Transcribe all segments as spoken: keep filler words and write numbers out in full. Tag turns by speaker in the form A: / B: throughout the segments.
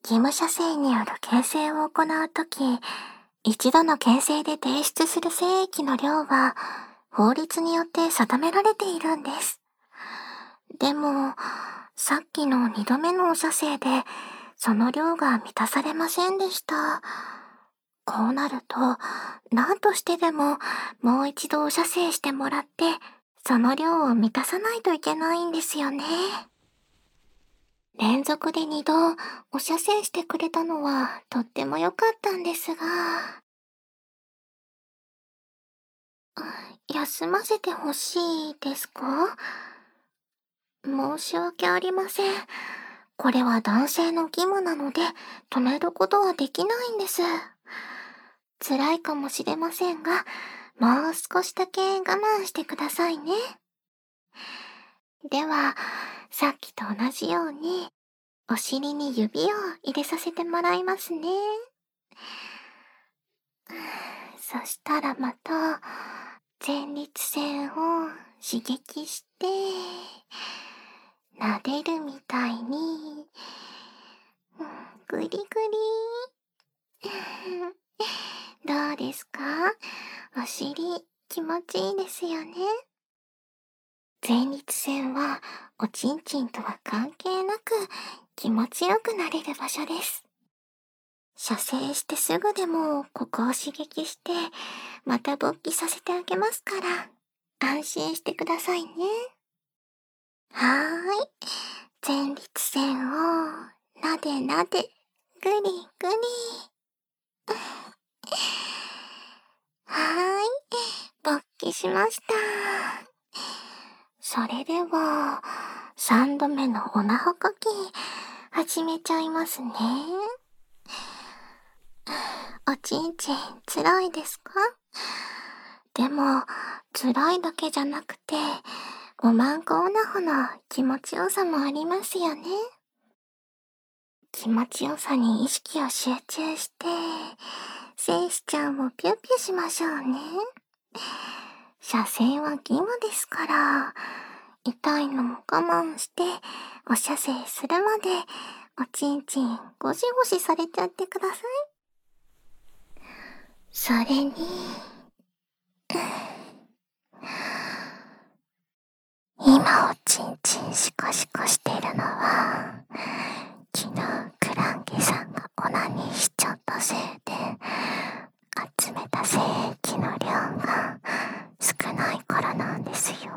A: 義務射精による形成を行うとき、一度の形成で提出する精液の量は、法律によって定められているんです。でも、さっきの二度目のお射精で、その量が満たされませんでした。こうなると、何としてでも、もう一度お射精してもらって、その量を満たさないといけないんですよね。連続で二度お射精してくれたのはとっても良かったんですが、休ませてほしいですか？申し訳ありません。これは男性の義務なので止めることはできないんです。辛いかもしれませんが、もう少しだけ我慢してくださいね。では、さっきと同じように、お尻に指を入れさせてもらいますね。そしたらまた、前立腺を刺激して、撫でるみたいに、ぐりぐり。どうですか？お尻気持ちいいですよね。前立腺はおちんちんとは関係なく気持ちよくなれる場所です。射精してすぐでもここを刺激してまた勃起させてあげますから安心してくださいね。はーい。前立腺をなでなでぐりぐり。はーい。勃起しました。それでは、三度目のおなはかき、始めちゃいますね。おちんちん、辛いですか？でも、辛いだけじゃなくて、おまんこおなほの気持ちよさもありますよね。気持ちよさに意識を集中して、精子ちゃんをピュッピュしましょうね。射精は義務ですから、痛いのも我慢して、お射精するまで、おちんちんゴシゴシされちゃってください。それに、今おちんちんシコシコしてるのは、昨日クランケさんがオナニーしちゃったせいで、集めた精液の量が少ないからなんですよ。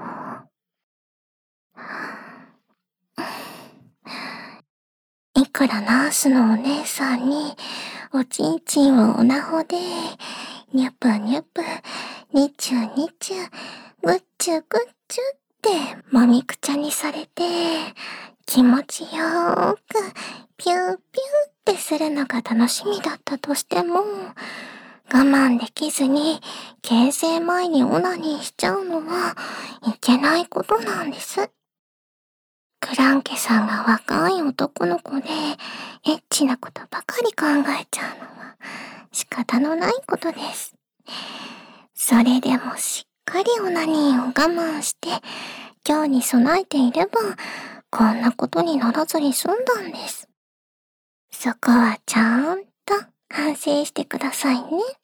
A: いくらナースのお姉さんにおちんちんをおなほでニュプニュプニチュニチュグッチュグッチュってもみくちゃにされて気持ちよーくピューピューってするのが楽しみだったとしても我慢できずに形成前にオナニーしちゃうのはいけないことなんです。クランケさんが若い男の子でエッチなことばかり考えちゃうのは仕方のないことです。それでもしっかりオナニーを我慢して今日に備えていればこんなことにならずに済んだんです。そこはちゃんと反省してくださいね。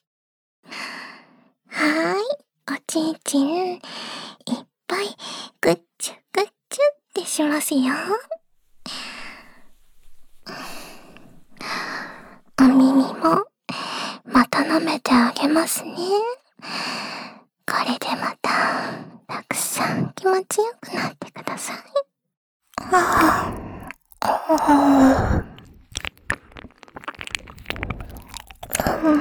A: はーい、おちんちんいっぱいグッチュグッチュってしますよ。お耳もまた舐めてあげますね。これでまたたくさん気持ちよくなってください。はぁ、はぁ、うん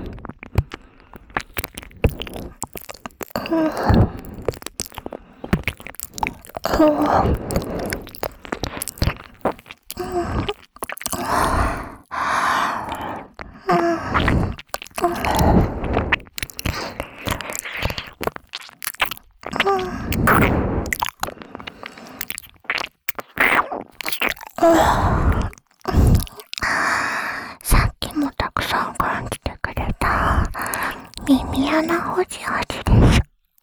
A: さっきもたくさん感じてくれた耳穴ほじほじです。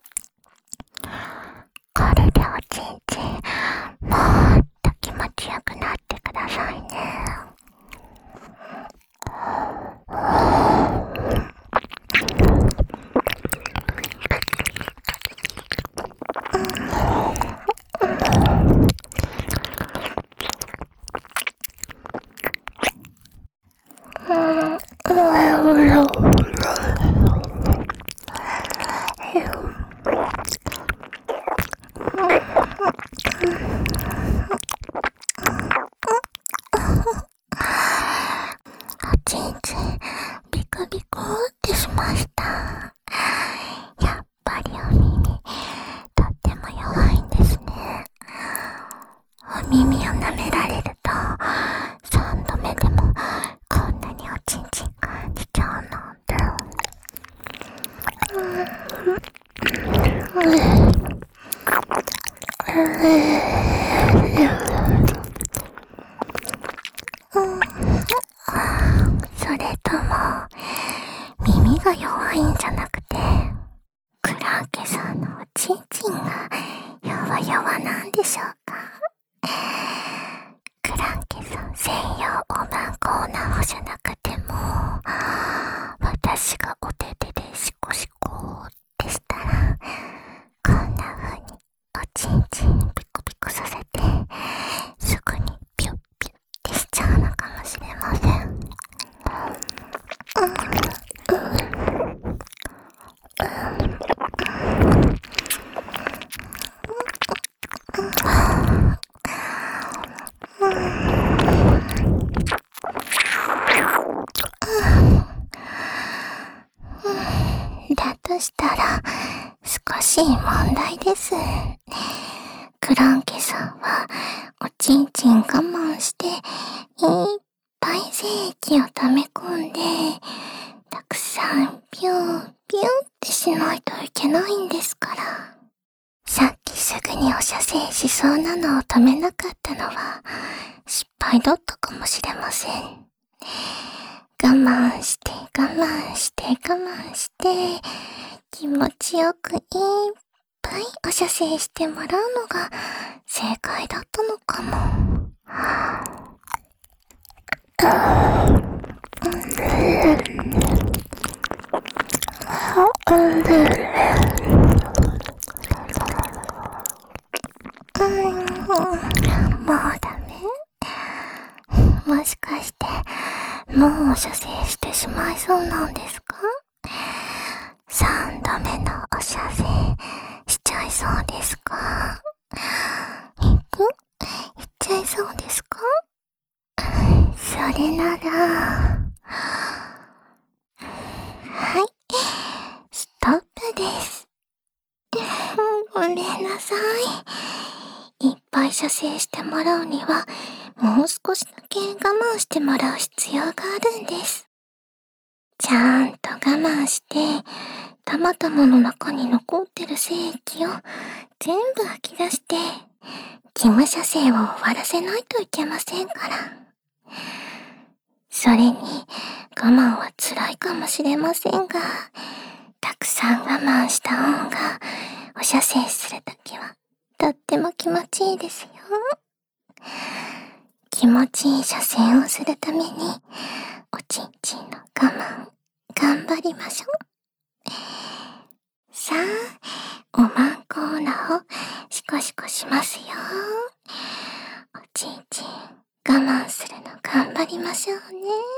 A: これでおちんちんもっと気持ちよくなってくださいね。 それとも、耳が弱いんじゃなくて、クランケさんのおちんちんが弱々なんでしょうか。クランケさん専用おまんコーナーじゃなくても、私がお手手でシコシコってしたら、こんな風におちんちんピコピコさせて、すぐにピュッピュッってしちゃうのかもしれません。だとしたら少し問題です。クランケさんはおちんちん我慢していっぱい精液を溜め込んで、たくさんピューピューってしないといけないんですから。さっきすぐにお射精しそうなのを止めなかったのは失敗だったかもしれません。我慢して我慢して我慢して気持ちよくいっぱいお射精してもらうのが正解だったのかも。もうダメ？もしかしてもうお射精してしまいそうなんですか？さんどめのお射精しちゃいそうですか？いく？いっちゃいそうですか？それなら、はい、ストップです。ごめんなさい。いっぱい射精してもらうには、もう少しだけ我慢してもらう必要があるんです。ちゃんと我慢して、玉玉の中に残ってる精液を全部吐き出して、義務射精を終わらせないといけませんから。それに、我慢は辛いかもしれませんが、たくさん我慢した方が、お射精するときは、とっても気持ちいいですよ。気持ちいい射精をするために、おちんちんの我慢、頑張りましょう。さあ、おまんコーナーをシコシコしますよ。おちんちん、我慢するの頑張りましょうね。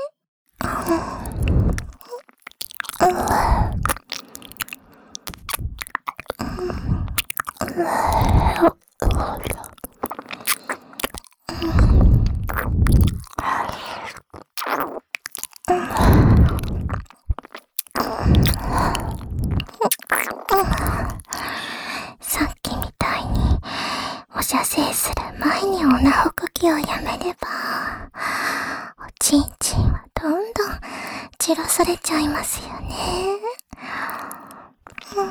A: さっきみたいにお射精する前にオナホ呼吸をやめれば、おちんちんはどんどん散らされちゃいますよね。うん、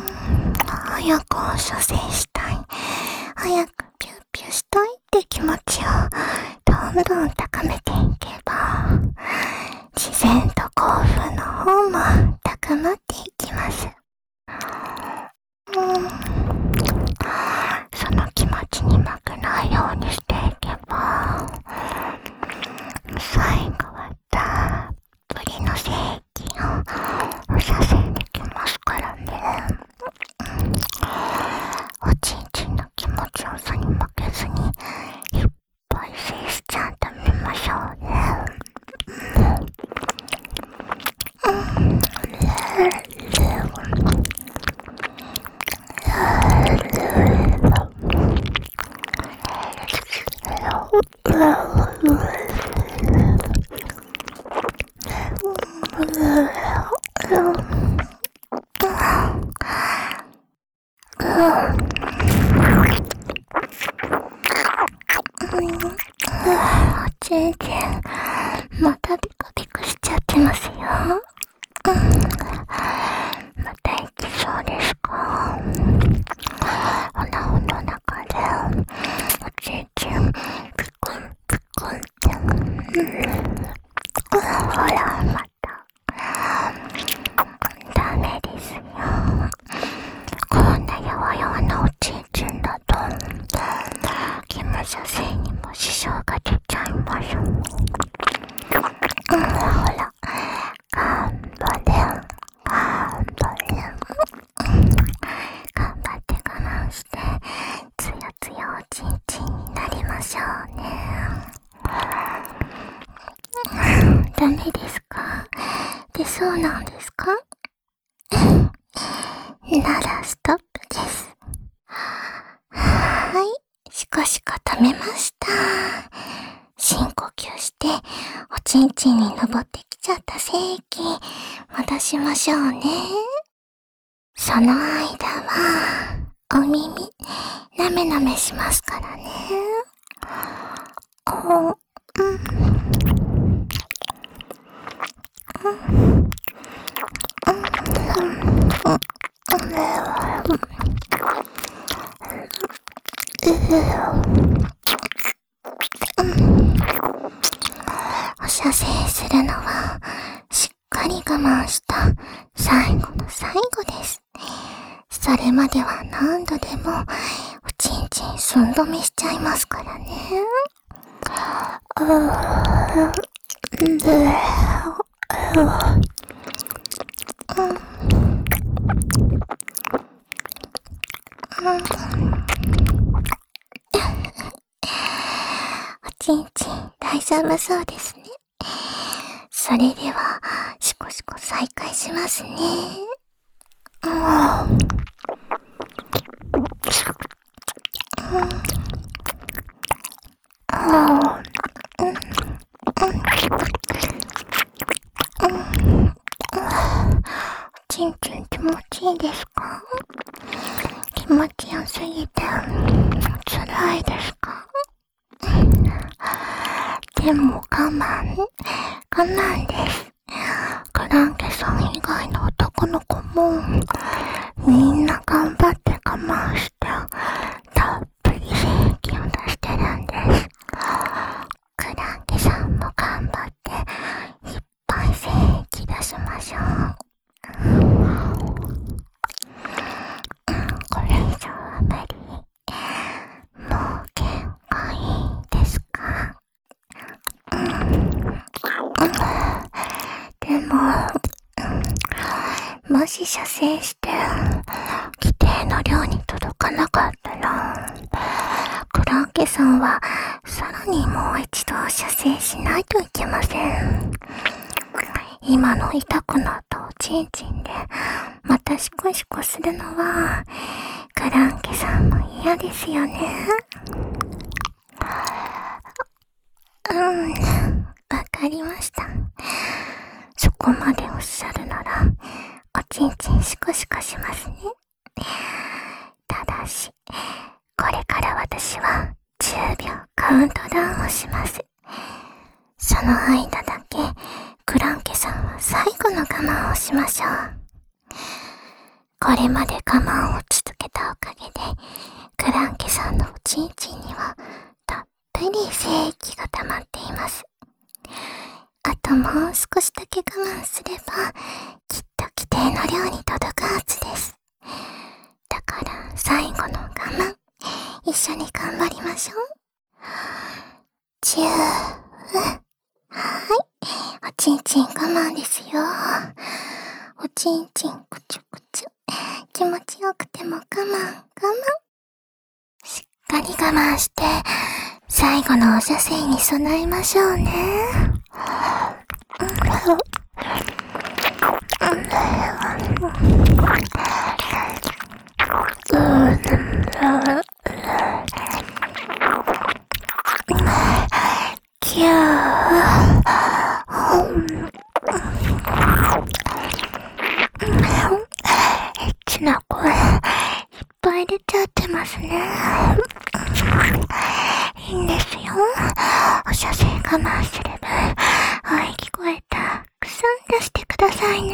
A: 早くお射精したい、早くピュッピュしたいって気持ちをどんどん高めていけば、自然と興奮の方も高まっていきます。うん、その気持ちに負けないようにしていけば、最後はたっぷりの精液をお射精できますからね。おちんちんの気持ちよさに負けずにいっぱい精子ちゃん食べましょうね。おちんちん、またビクビクしちゃってますよ。また行きそうですか？おなほの中でほら、また。ダメですよ。こんな弱々なおちんちんだと、義務射精にも支障が出ちゃいます。うん、ほら、頑張れ、頑張れ。頑張って我慢して、つやつやおちんちんになりましょうね。ダメですか？で、そうなんですか？ならストップです。はい、しこしこ止めました。深呼吸して、おちんちんに登ってきちゃった精液、戻しましょうね。その間は、お耳、なめなめしますからね。お、うん。お射精するのはしっかり我慢した最後の最後です。それまでは何度でもおちんちん寸止めしちゃいますからね。うーおちんちん大丈夫そうですね。それではしこしこ再開しますね。うん、おちんちん気持ちいいですか？気持ちよすぎて辛いですか？でも我慢、我慢です。クランケさん以外の男の子もみんな頑張って我慢してたっぷり精液を出してるんです。クランケさんも頑張っていっぱい精液出しましょう。これ以上は無理。もう限界ですか？でも、もし射精して規定の量に届かなかったら、クランケさんはさらにもう一度射精しないといけません。今の痛くなったおちんちんでまたシコシコするのはクランケさんも嫌ですよね。うん、わかりました。そこまでおっしゃるならおちんちんシコシコしますね。ただしこれから私はじゅうびょうカウントダウンをします。その間だけクランケさんは最後の我慢をしましょう。これまで我慢を続けたおかげでクランケさんのおちんちんにはたっぷり精液が溜まっています。あともう少しだけ我慢すればきっと規定の量に届くはずです。だから最後の我慢一緒に頑張りましょう。じゅう、はい、おちんちん我慢ですよ。おちんちんくちゅくちゅ、気持ちよくても我慢我慢。しっかり我慢して最後のお射精に備えましょうね。キュー、エッチな声いっぱい出ちゃってますね。いいんですよ。お射精我慢すれば喘ぎ声たくさん出してくださいね。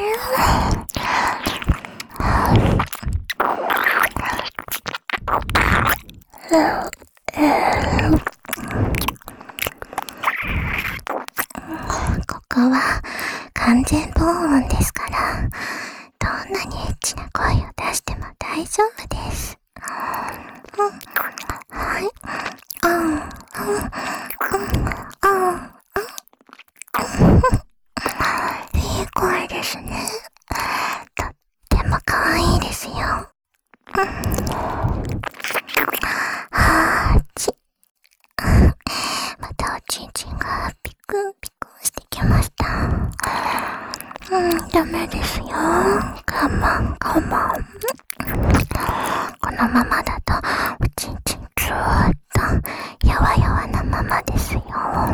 A: こは完全防音ですから、どんなにエッチな声を出しても大丈夫です。うん、はい。うん、うん、うん、うん、うん。いい声ですね。とっても可愛いですよ。うん、はーち。またおちんちんがピクピクしてきました。うん、ダメですよ。我慢、我慢。このままだとおちんちんずーっとやわやわなままですよ。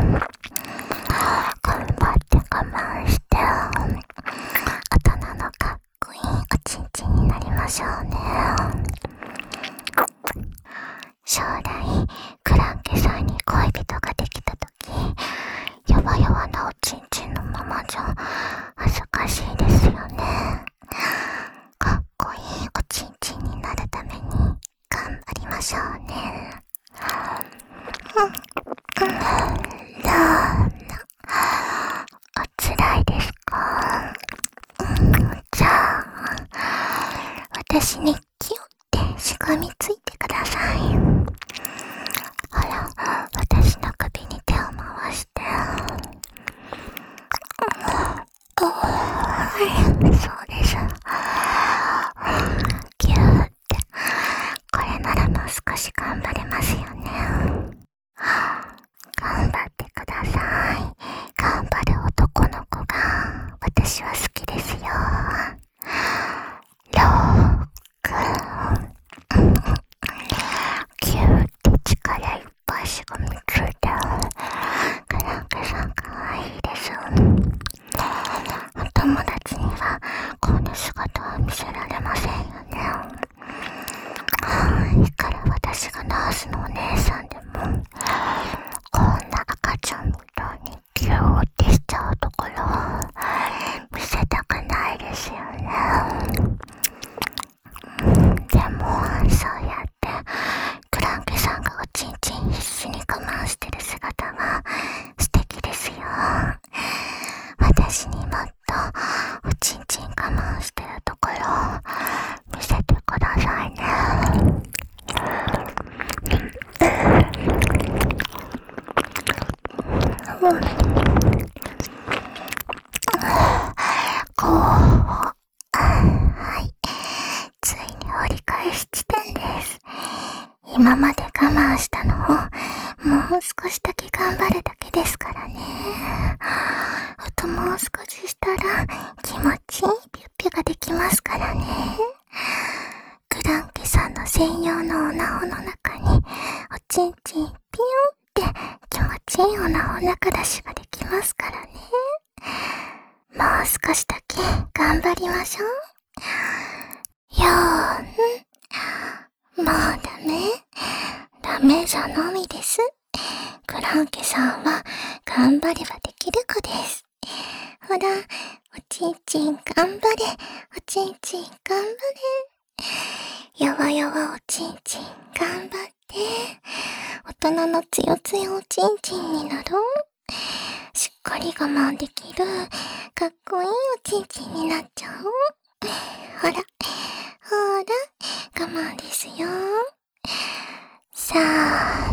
A: 頑張って我慢して、大人のかっこいいおちんちんになりましょうね。将来クランケさんに恋人ができたとき、やわやわなおちんちんのままじゃ恥ずかしいですよね。かっこいいおちんちんになるために頑張りましょうね。うん、うん、どうもおつらいですか？うん、じゃあ私にキュってしがみついてください。ほら、私の首に手を回して。そうです。ギューって。これならもう少し頑張れますよね。頑張ってください。頑張る男の子が私は好きですよ。ロック。ギューって力いっぱいしがみついて。クランケさんかわいいです。お友達にはこんな姿は見せられませんよね。いくら私がナースのお姉さんでも、こんな赤ちゃんみたいにギューってしちゃうところ見せたくないですよね。でもそうやってクランケさんがおちんちん必死に我慢してる姿は素敵ですよ。私にもっとおちんちん我慢してるところ見せてくださいね。うん、こう、はい、ついに折り返し地点です。今まで我慢したのをもう少しだけ頑張るだけですからね。あともう少ししたら気持ちいいピュッピュができますからね。クランケさんの専用のオナホの中におちんちんピューって気持ちいいオナホ中出しができますからね。もう少しだけ頑張りましょう。よーん。もうダメ？ダメじゃのみです。クランケさんは頑張ればできる子です。ほら、おちんちん頑張れ。おちんちん頑張れ。やわやわおちんちん頑張って。大人のつよつよおちんちんになろう。しっかり我慢できるかっこいいおちんちんになっちゃおう。ほら、ほら、我慢ですよ。さあ、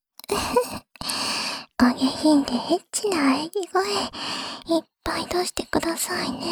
A: お下品でエッチな喘ぎ声いっぱい出してくださいね。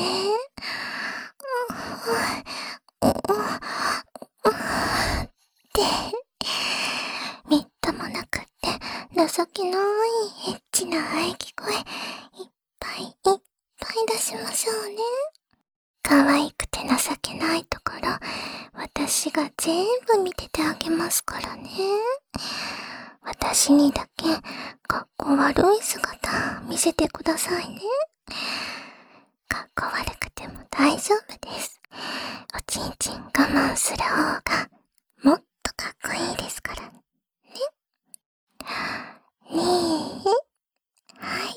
A: ってみっともなくって情けないエッチな喘ぎ声いっぱいいっぱい出しましょうね。可愛くて情けないところ私が全部見ててあげますからね。私にだけかっこ悪い姿見せてくださいね。かっこ悪くても大丈夫です。おちんちん我慢する方がもっとかっこいいですからね。ねえ、はい、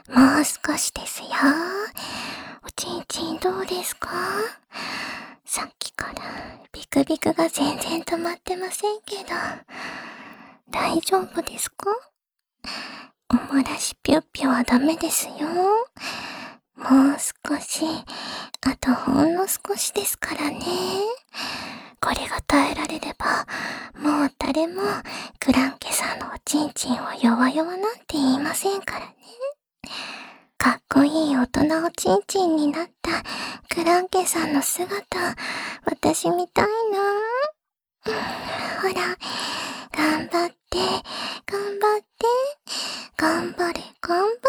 A: もう少しですよ。おちんちんどうですか？さっきからビクビクが全然止まってませんけど大丈夫ですか？ 漏らしぴょっぴょはダメですよ。もう少し、あとほんの少しですからね。これが耐えられれば、もう誰もクランケさんのおちんちんを弱々なんて言いませんからね。かっこいい大人おちんちんになったクランケさんの姿、私見たいな。ほら、頑張って、頑張って、頑張れ、頑張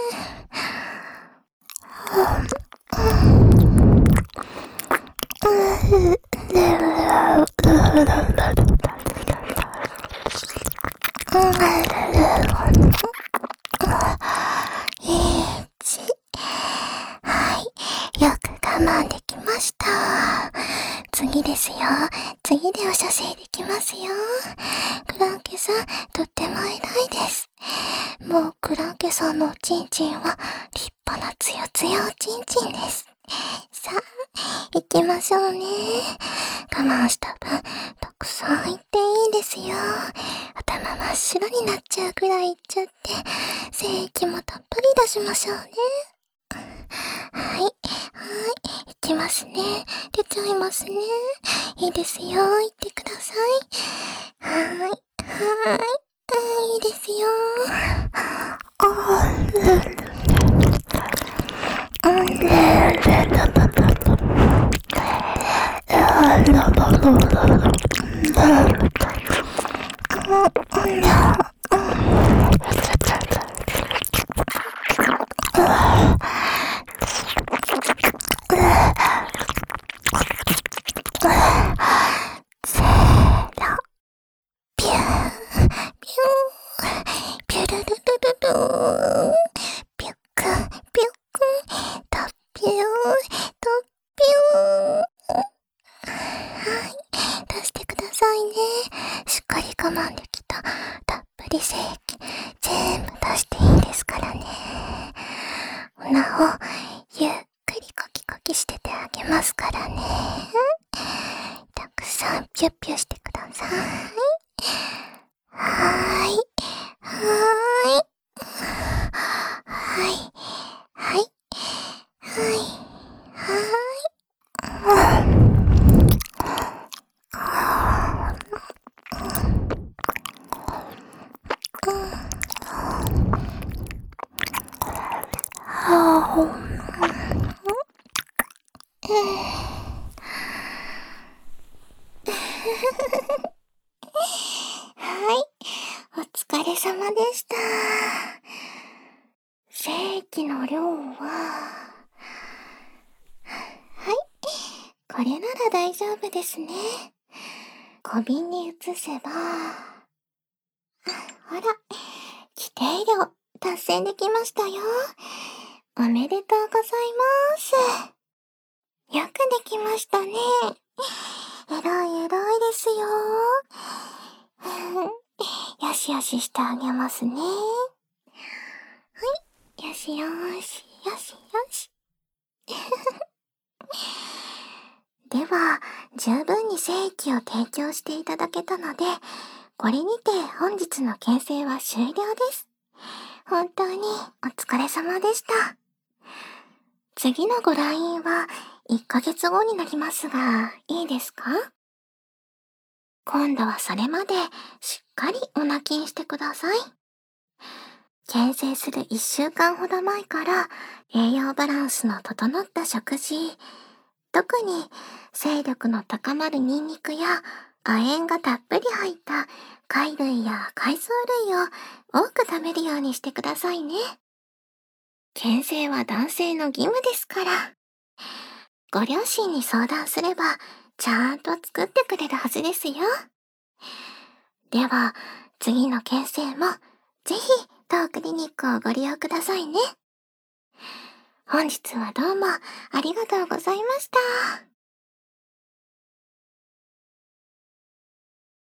A: れ。いち、はい、よく我慢できました。次ですよ。次でお射精できますよ。クランケさん、とっても偉いです。もうクランケさんのおちんちんは立派なつやつやおちんちんです。さあ、行きましょうね。我慢した分、たくさん行っていいですよ。頭真っ白になっちゃうくらい行っちゃって、精液もたっぷり出しましょうね。はい、はい、行きますね。出ちゃいますね。いいですよ、行ってください。はーい、はーい、いいですよ。せーの、ピュー、ピュー、ピュルルルルルーン、ピュックン、ピュックン、トッピュー、トッピュー。はい、出してくださいね。しっかり我慢できたたっぷり精液、全部出していいですからね。おなをゆっくりコキコキしててあげますからね。たくさんピュッピュしてください。はーい。はーい。はい。はい。はい。はい。はい。お疲れ様でした。精液の量は、はい。これなら大丈夫ですね。小瓶に移せば、ほら、規定量達成できましたよ。おめでとうございます。よくできましたね。えらいえらいですよ。よしよししてあげますね。はい。よしよし、よしよし。では、十分に精液を提供していただけたので、これにて本日の検査は終了です。本当にお疲れ様でした。次のご来院はいっかげつごになりますが、いいですか？今度はそれまでしっかりお泣きにしてください。検査するいっしゅうかんほど前から栄養バランスの整った食事、特に精力の高まるニンニクや亜鉛がたっぷり入った貝類や海藻類を多く食べるようにしてくださいね。検査は男性の義務ですから。ご両親に相談すればちゃんと作ってくれるはずですよ。では次の検査もぜひ当クリニックをご利用くださいね。本日はどうもありがとうございました。